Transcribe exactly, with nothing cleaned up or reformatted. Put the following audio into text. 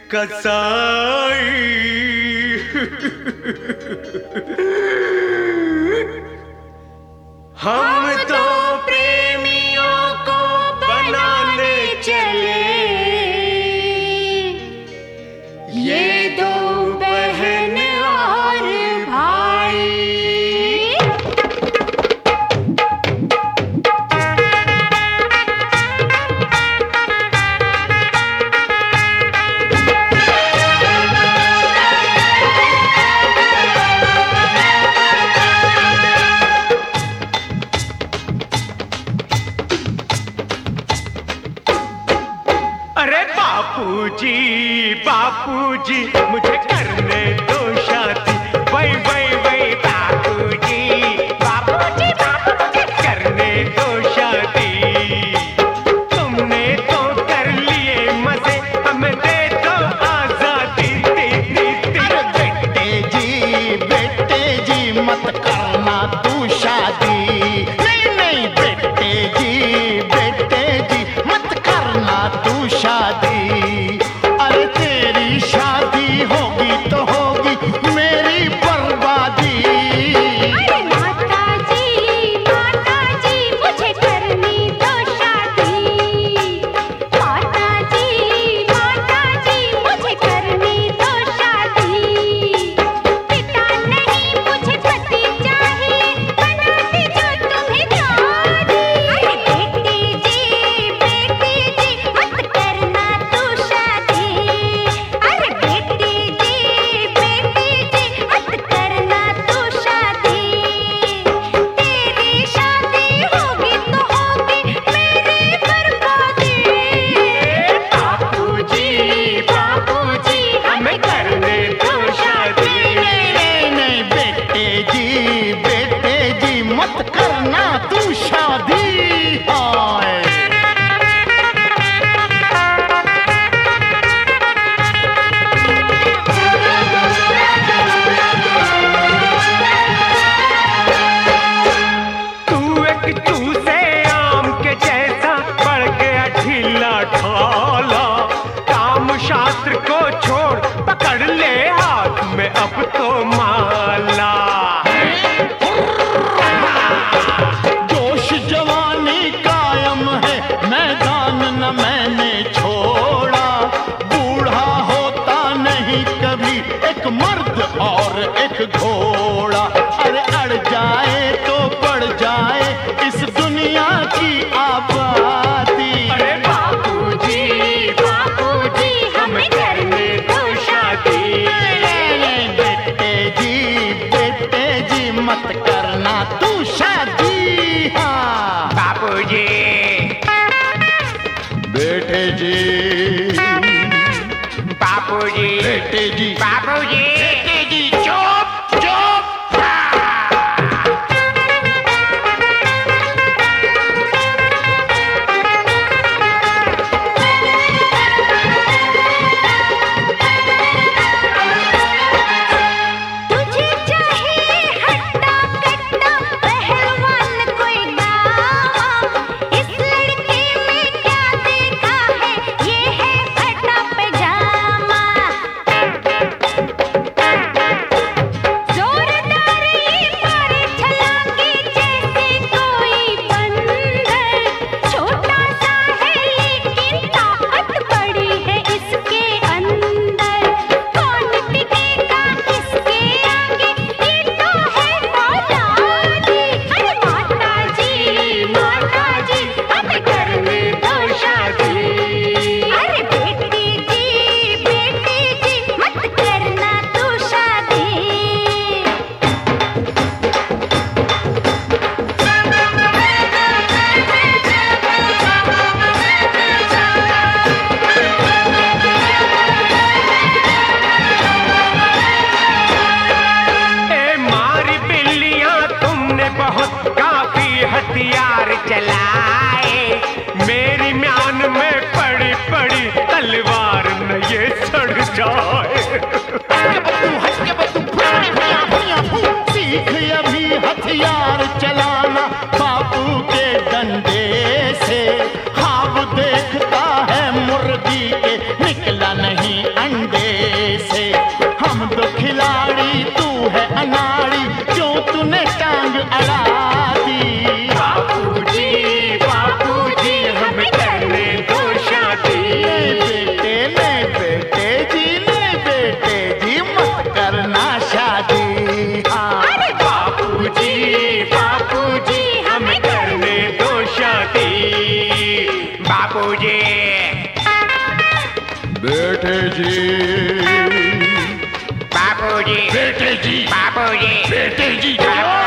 कसाई। हम तो प्रेमियों को बनाने चले, ये दो बहन और भाई। अरे बापूजी बापूजी मुझे करने दो शादी, वही वही वही बापूजी बापूजी बापूजी करने दो शादी। तुमने तो कर लिए मजे, हमें दे दो आजादी। बेटे जी बेटे जी मत करना तू शादी, नहीं नहीं बेटे जी बेटे जी मत करना तू शादी। अरे तेरी शादी होगी तो होगी मेरी बर्बादी। अरे माता जी माता जी मुझे करनी दो शादी। माता जी माता जी मुझे करनी दो शादी। पिता नहीं मुझे पति चाहिए, बनाती जो तुम्हें दादी। अरे बेटी जी बेटी जी मत करना तू शादी। अरे बेटी जी बेटी जी मत करना तू शादी। तेरी शादी होगी तो होगी मेरी बर्बादी। बापूजी बापूजी हमें करने दो शादी। नहीं नहीं नहीं बेटे जी बेटे जी मत करना तू शादी। हाय तू एक चूसे आम के जैसा बढ़ गया ढीला ढाला। काम शास्त्र को छोड़ पकड़ ले हाथ में अब तो माला। जोश जवानी कायम है, मैदान न मैंने छोड़ा। बूढ़ा होता नहीं कभी एक मर्द और एक घोड़ा। अरे अड़ जाए तो बढ़ जाए इस दुनिया की आबादी। अरे बापूजी बापूजी हमें करने दो शादी। बेटे जी बेटे जी मत करना तू शादी। हाँ बापूजी बेटे जी बापूजी बेटे जी बापूजी बेटे जी चुप चुप। तुझे चाहिए हट्टा कट्टा पहलवान मुझे। बेटे जी क्या?